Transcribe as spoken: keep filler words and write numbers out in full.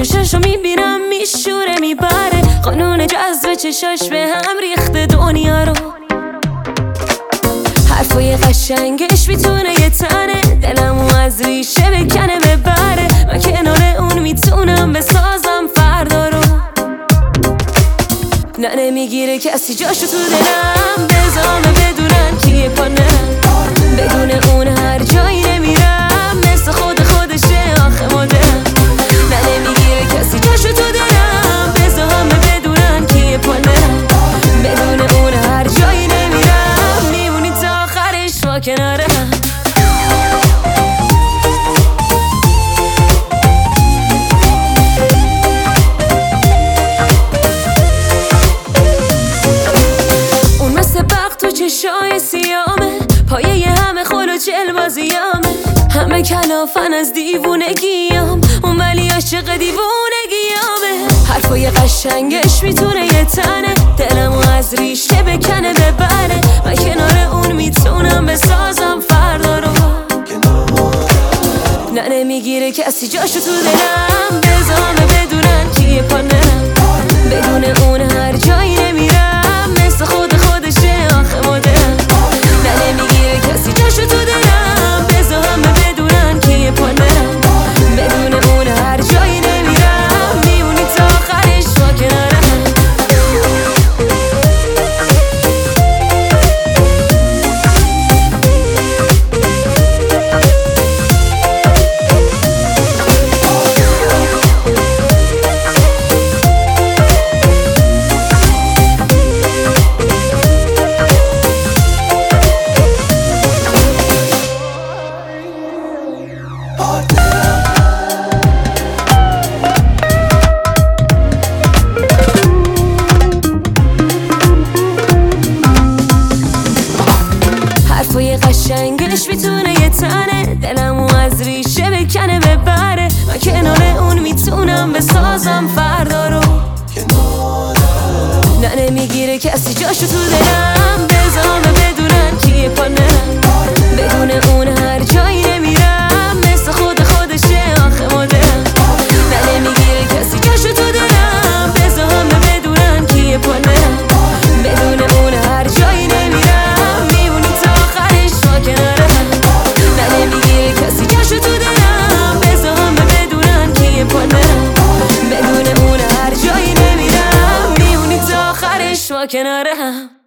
چشاشو میبینم میشوره میبره، قانون جذب چشاش به هم ریخته دنیا رو. حرفای قشنگش میتونه یه تنه دلمو از ریشه بکنه ببره. من کنار اون میتونم بسازم فردا رو. نه نمیگیره کسی جاشو تو دلم، بزامه بدونن کیه پانم. بدون اون هر جایی نمیرم، مثل خود خودشه آخه مدرم. نه نمیگیره کسی جاشو تو دلم، بزامه بدونن کیه پانم. بدون اون هر جایی نمیرم، میمونی تا آخرش با کنارم. چشای سیامه، پایه همه خل و چل بازیامه. همه کلافن از دیوونگیام، اون ولی عاشق دیوونگیامه. حرفای قشنگش میتونه یه تنه دلمو از ریشه بکنه ببره. من کنار اون میتونم بسازم فردا رو. نه نمیگیره کسی جاشو تو دلم، بزامه بدونن کیه پانم. بدون اون هر جایی نمیرم، مثل خود خودشه آخه مدرم. نه نمیگیره کسی جاشو تو دلم، بزامه بدونن کیه پانم. بدون اون هر جایی نمیرم، میمونی تا آخرش با کنارم. حرفای قشنگش میتونه یه تنه دلمو از ریشه بکنه ببره. من کنار اون میتونم بسازم فردا رو. نه نمیگیره کسی جاشو تو دلم، بزامه بدونن کیه پانم. بدون اون هر جایی نمیرم، مثل خود خودشه آخه مدرم. نه نمیگیره کسی جاشو تو دلم، بزامه بدونن کیه پانم. بدون اون هر جایی نمیرم، میمونی تا آخرش با کنارم. نه نمیگیره کسی جاشو تو دلم، بزامه بدونن کیه پانم. بدون اون هر جایی نمیرم، میمونی تا آخرش با کنارم.